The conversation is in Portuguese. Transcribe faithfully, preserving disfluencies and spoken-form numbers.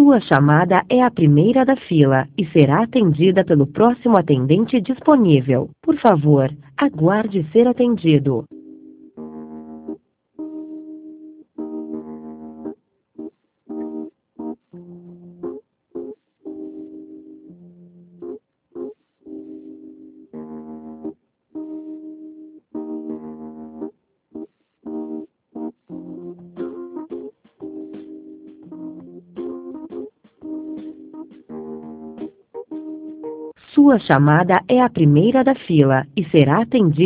Sua chamada é a primeira da fila e será atendida pelo próximo atendente disponível. Por favor, aguarde ser atendido. Sua chamada é a primeira da fila e será atendida